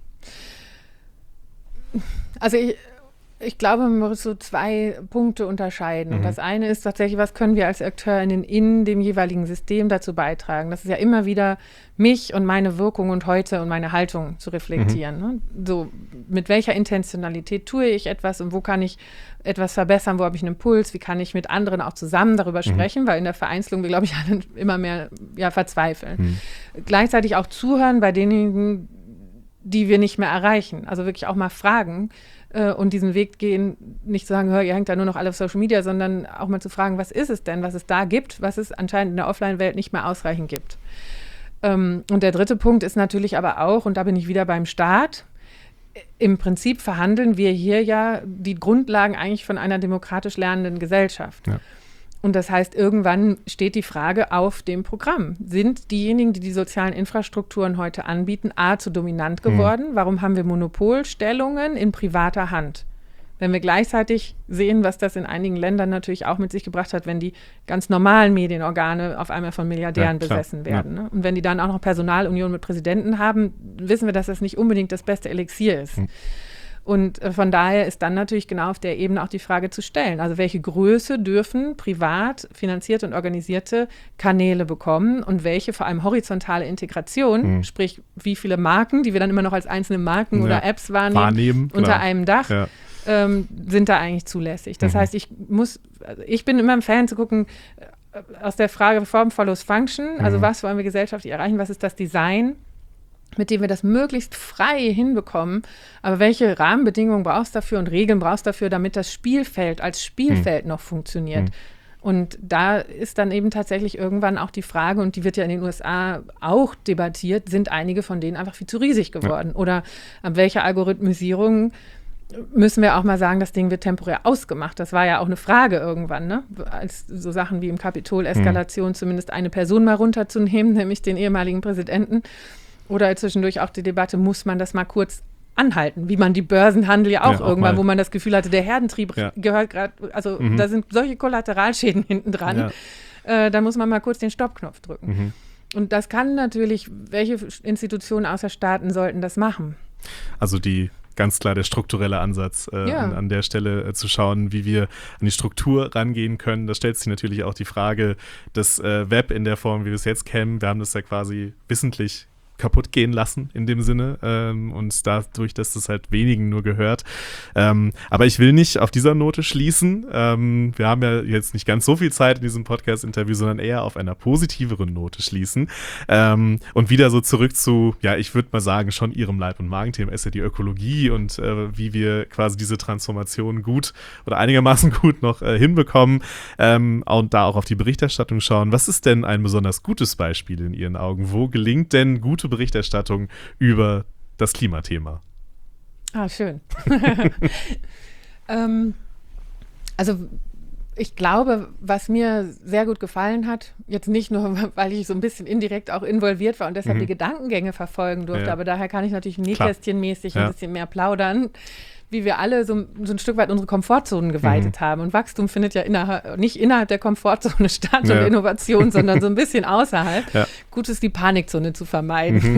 Also ich Ich glaube, man muss so zwei Punkte unterscheiden. Mhm. Das eine ist tatsächlich, was können wir als AkteurInnen in dem jeweiligen System dazu beitragen? Das ist ja immer wieder mich und meine Wirkung und heute und meine Haltung zu reflektieren. Mhm. Ne? So, mit welcher Intentionalität tue ich etwas und wo kann ich etwas verbessern, wo habe ich einen Impuls, wie kann ich mit anderen auch zusammen darüber mhm. sprechen, weil in der Vereinzelung wir, glaube ich, alle immer mehr ja, verzweifeln. Mhm. Gleichzeitig auch zuhören bei denjenigen, die wir nicht mehr erreichen. Also wirklich auch mal fragen, und diesen Weg gehen, nicht zu sagen, hör, ihr hängt da nur noch alle auf Social Media, sondern auch mal zu fragen, was ist es denn, was es da gibt, was es anscheinend in der Offline-Welt nicht mehr ausreichend gibt. Ähm, und der dritte Punkt ist natürlich aber auch, und da bin ich wieder beim Staat, im Prinzip verhandeln wir hier ja die Grundlagen eigentlich von einer demokratisch lernenden Gesellschaft. Ja. Und das heißt, irgendwann steht die Frage auf dem Programm. Sind diejenigen, die die sozialen Infrastrukturen heute anbieten, A, zu dominant geworden? Mhm. Warum haben wir Monopolstellungen in privater Hand? Wenn wir gleichzeitig sehen, was das in einigen Ländern natürlich auch mit sich gebracht hat, wenn die ganz normalen Medienorgane auf einmal von Milliardären ja, besessen werden. Ja. Ne? Und wenn die dann auch noch Personalunion mit Präsidenten haben, wissen wir, dass das nicht unbedingt das beste Elixier ist. Mhm. Und von daher ist dann natürlich genau auf der Ebene auch die Frage zu stellen. Also welche Größe dürfen privat finanzierte und organisierte Kanäle bekommen und welche vor allem horizontale Integration, mhm. sprich wie viele Marken, die wir dann immer noch als einzelne Marken ja. oder Apps wahrnehmen, wahrnehmen unter klar. einem Dach, ja. ähm, sind da eigentlich zulässig. Das mhm. heißt, ich muss, ich bin immer ein Fan zu gucken, aus der Frage Form follows Function, also mhm. was wollen wir gesellschaftlich erreichen, was ist das Design, mit dem wir das möglichst frei hinbekommen. Aber welche Rahmenbedingungen brauchst du dafür und Regeln brauchst du dafür, damit das Spielfeld als Spielfeld hm. noch funktioniert? Hm. Und da ist dann eben tatsächlich irgendwann auch die Frage, und die wird ja in den U S A auch debattiert, sind einige von denen einfach viel zu riesig geworden? Ja. Oder ab welcher Algorithmisierung müssen wir auch mal sagen, das Ding wird temporär ausgemacht. Das war ja auch eine Frage irgendwann, ne? Als so Sachen wie im Kapitol-Eskalation hm. zumindest eine Person mal runterzunehmen, nämlich den ehemaligen Präsidenten. Oder zwischendurch auch die Debatte, muss man das mal kurz anhalten, wie man die Börsenhandel ja auch ja, irgendwann, auch wo man das Gefühl hatte, der Herdentrieb ja. gehört gerade, also mhm. da sind solche Kollateralschäden hinten dran, ja. äh, da muss man mal kurz den Stoppknopf drücken. Mhm. Und das kann natürlich, welche Institutionen außer Staaten sollten das machen? Also die ganz klar der strukturelle Ansatz, äh, Ja. an, an der Stelle äh, zu schauen, wie wir an die Struktur rangehen können. Da stellt sich natürlich auch die Frage, das äh, Web in der Form, wie wir es jetzt kennen, wir haben das ja quasi wissentlich kaputt gehen lassen in dem Sinne ähm, und dadurch, dass das halt wenigen nur gehört. Ähm, aber ich will nicht auf dieser Note schließen. Ähm, wir haben ja jetzt nicht ganz so viel Zeit in diesem Podcast-Interview, sondern eher auf einer positiveren Note schließen ähm, und wieder so zurück zu, ja, ich würde mal sagen, schon ihrem Leib- und Magenthema ist ja die Ökologie und äh, wie wir quasi diese Transformation gut oder einigermaßen gut noch äh, hinbekommen ähm, und da auch auf die Berichterstattung schauen. Was ist denn ein besonders gutes Beispiel in Ihren Augen? Wo gelingt denn gute Berichterstattung über das Klimathema? Ah, schön. ähm, also ich glaube, was mir sehr gut gefallen hat, jetzt nicht nur, weil ich so ein bisschen indirekt auch involviert war und deshalb Mhm. die Gedankengänge verfolgen durfte, Ja. aber daher kann ich natürlich Klar. nähkästchenmäßig Ja. ein bisschen mehr plaudern, wie wir alle so, so ein Stück weit unsere Komfortzonen geweitet haben. Und Wachstum findet ja innerhalb, nicht innerhalb der Komfortzone statt Ja. und Innovation, sondern so ein bisschen außerhalb. Ja. Gut ist, die Panikzone zu vermeiden.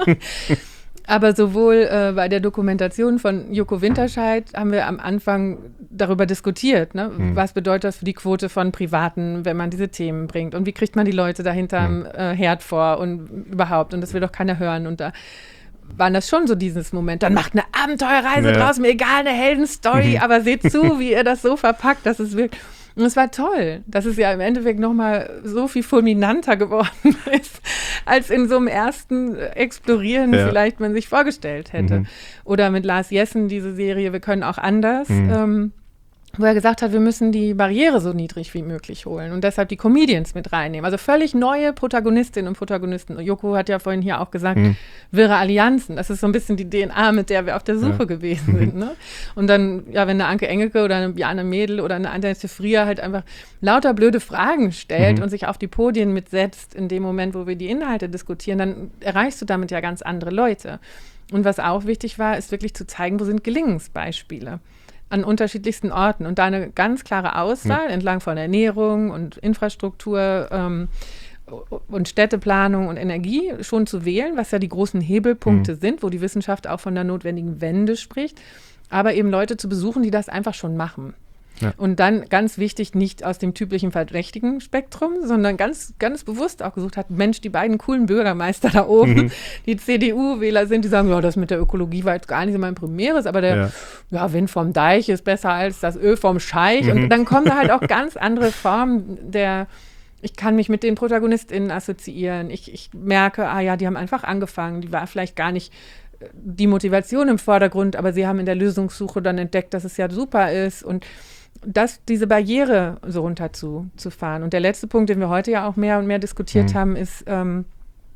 Aber sowohl äh, bei der Dokumentation von Joko Winterscheid haben wir am Anfang darüber diskutiert, ne? Mhm. Was bedeutet das für die Quote von Privaten, wenn man diese Themen bringt und wie kriegt man die Leute dahinterm Mhm. äh, Herd vor und überhaupt und das will doch keiner hören und da waren das schon so dieses Moment, dann macht eine Abenteuerreise Ja. draus, mir egal, eine Heldenstory, Mhm. aber seht zu, wie ihr das so verpackt, dass es wirklich. Und es war toll, dass es ja im Endeffekt nochmal so viel fulminanter geworden ist, als in so einem ersten Explorieren Ja. vielleicht man sich vorgestellt hätte. Mhm. Oder mit Lars Jessen diese Serie Wir können auch anders, Mhm. ähm, wo er gesagt hat, wir müssen die Barriere so niedrig wie möglich holen und deshalb die Comedians mit reinnehmen. Also völlig neue Protagonistinnen und Protagonisten. Joko hat ja vorhin hier auch gesagt, Mhm. wirre Allianzen. Das ist so ein bisschen die D N A, mit der wir auf der Suche Ja. gewesen sind. Ne? Und dann, ja, wenn eine Anke Engelke oder eine Bjarne Mädel oder eine Antje Frier halt einfach lauter blöde Fragen stellt Mhm. und sich auf die Podien mitsetzt in dem Moment, wo wir die Inhalte diskutieren, dann erreichst du damit ja ganz andere Leute. Und was auch wichtig war, ist wirklich zu zeigen, wo sind Gelingensbeispiele an unterschiedlichsten Orten und da eine ganz klare Auswahl entlang von Ernährung und Infrastruktur ähm, und Städteplanung und Energie schon zu wählen, was ja die großen Hebelpunkte Mhm. sind, wo die Wissenschaft auch von der notwendigen Wende spricht, aber eben Leute zu besuchen, die das einfach schon machen. Ja. Und dann ganz wichtig, nicht aus dem typischen verdächtigen Spektrum, sondern ganz, ganz bewusst auch gesucht hat, Mensch, die beiden coolen Bürgermeister da oben, Mhm. die C D U-Wähler sind, die sagen, ja, das mit der Ökologie war jetzt gar nicht so mein Primäres, aber der Ja. ja, Wind vom Deich ist besser als das Öl vom Scheich. Mhm. Und dann kommen da halt auch ganz andere Formen der, ich kann mich mit den ProtagonistInnen assoziieren. Ich, ich merke, ah ja, die haben einfach angefangen, die war vielleicht gar nicht äh, die Motivation im Vordergrund, aber sie haben in der Lösungssuche dann entdeckt, dass es ja super ist und das, diese Barriere so runter zu, zu fahren. Und der letzte Punkt, den wir heute ja auch mehr und mehr diskutiert Mhm. haben, ist, ähm,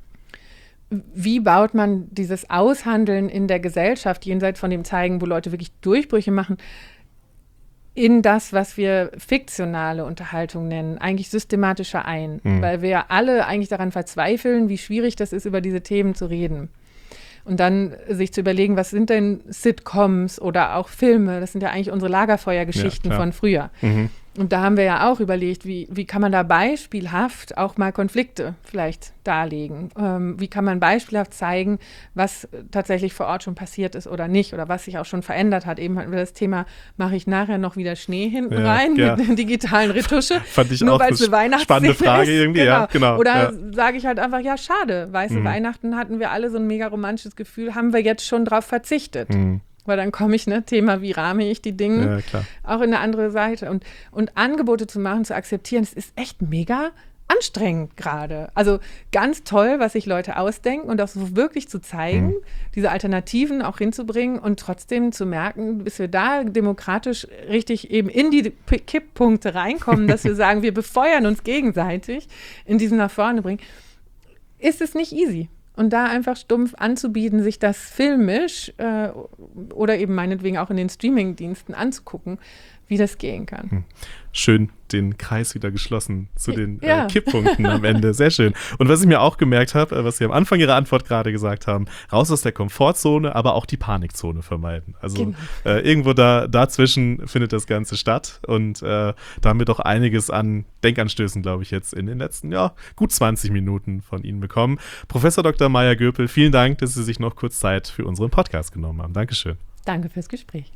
wie baut man dieses Aushandeln in der Gesellschaft, jenseits von dem Zeigen, wo Leute wirklich Durchbrüche machen, in das, was wir fiktionale Unterhaltung nennen, eigentlich systematischer ein. Mhm. Weil wir ja alle eigentlich daran verzweifeln, wie schwierig das ist, über diese Themen zu reden. Und dann sich zu überlegen, was sind denn Sitcoms oder auch Filme? Das sind ja eigentlich unsere Lagerfeuergeschichten Ja, klar. von früher. Mhm. Und da haben wir ja auch überlegt, wie, wie kann man da beispielhaft auch mal Konflikte vielleicht darlegen? Ähm, wie kann man beispielhaft zeigen, was tatsächlich vor Ort schon passiert ist oder nicht oder was sich auch schon verändert hat? Eben hatten wir das Thema, mache ich nachher noch wieder Schnee hinten Ja, rein ja. mit der digitalen Retusche? Fand ich Nur auch weil es eine eine Weihnachtsszene spannende Frage ist. irgendwie, ja, genau, Oder ja. sage ich halt einfach, ja, schade, weiße Mhm. Weihnachten hatten wir alle so ein mega romantisches Gefühl, haben wir jetzt schon drauf verzichtet. Mhm. Weil dann komme ich, ne, Thema, wie rahme ich die Dinge, Ja, klar. auch in eine andere Seite. Und, und Angebote zu machen, zu akzeptieren, das ist echt mega anstrengend gerade. Also ganz toll, was sich Leute ausdenken und auch so wirklich zu zeigen, Mhm. diese Alternativen auch hinzubringen und trotzdem zu merken, bis wir da demokratisch richtig eben in die P- Kipppunkte reinkommen, dass wir sagen, wir befeuern uns gegenseitig in diesem nach vorne bringen, ist es nicht easy. Und da einfach stumpf anzubieten, sich das filmisch äh, oder eben meinetwegen auch in den Streaming-Diensten anzugucken, wie das gehen kann. Schön den Kreis wieder geschlossen zu den Ja. äh, Kipppunkten am Ende. Sehr schön. Und was ich mir auch gemerkt habe, äh, was Sie am Anfang Ihrer Antwort gerade gesagt haben, raus aus der Komfortzone, aber auch die Panikzone vermeiden. Also Genau. äh, irgendwo da dazwischen findet das Ganze statt. Und äh, da haben wir doch einiges an Denkanstößen, glaube ich, jetzt in den letzten, ja, gut zwanzig Minuten von Ihnen bekommen. Professor Doktor Maya Göpel, vielen Dank, dass Sie sich noch kurz Zeit für unseren Podcast genommen haben. Dankeschön. Danke fürs Gespräch.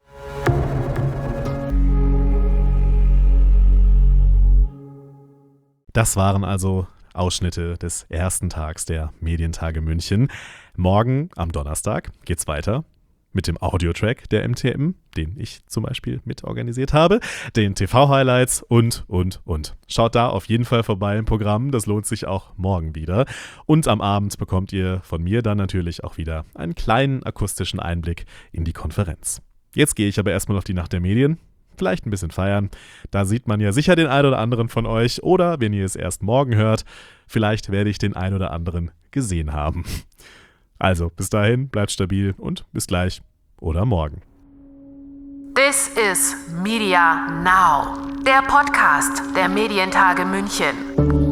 Das waren also Ausschnitte des ersten Tags der Medientage München. Morgen, am Donnerstag, geht's weiter mit dem Audiotrack der M T M, den ich zum Beispiel mitorganisiert habe, den T V-Highlights und, und, und. Schaut da auf jeden Fall vorbei im Programm, das lohnt sich auch morgen wieder. Und am Abend bekommt ihr von mir dann natürlich auch wieder einen kleinen akustischen Einblick in die Konferenz. Jetzt gehe ich aber erstmal auf die Nacht der Medien. Vielleicht ein bisschen feiern. Da sieht man ja sicher den einen oder anderen von euch. Oder, wenn ihr es erst morgen hört, vielleicht werde ich den einen oder anderen gesehen haben. Also, bis dahin, bleibt stabil und bis gleich oder morgen. This is Media Now, der Podcast der Medientage München.